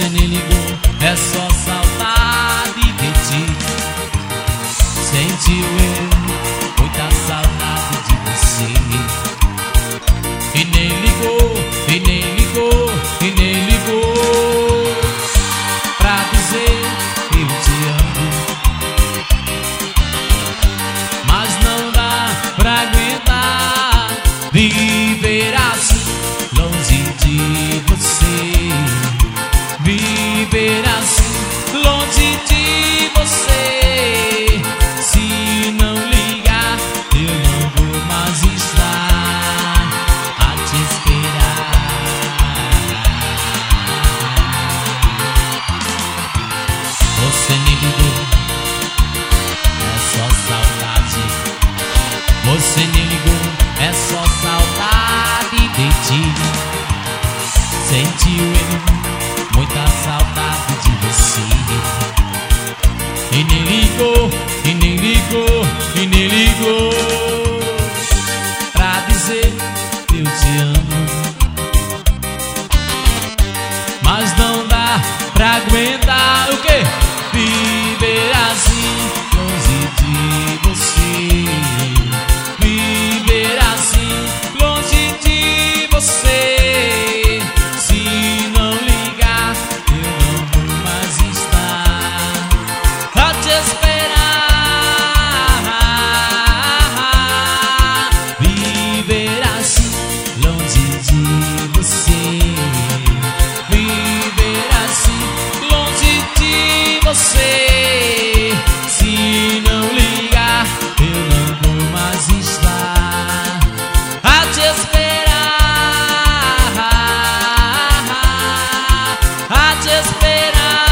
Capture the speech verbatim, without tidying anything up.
Você nem ligou, é só saudade de ti. Sentiu eu muita saudade de você. E nem ligou, e nem ligou, e nem ligou pra dizer eu te amo. Mas não dá pra aguentar viver assim, longe de você. Viver assim, longe de você. Se não ligar, eu não vou mais estar a te esperar. Você nem ligou, é só saudade. Você nem ligou, é só saudade de ti. Sentiu eu muita saudade de você. E nem ligou, e nem ligou, e nem ligou pra dizer eu te amo. Mas não dá pra aguentar o quê? Viver assim, longe de você. Viver assim, longe de você. Se não ligar, eu não vou mais estar a te esperar. Viver assim, longe de você. Viver assim, longe de você. Se não ligar, eu não vou mais estar a te esperar. A te esperar.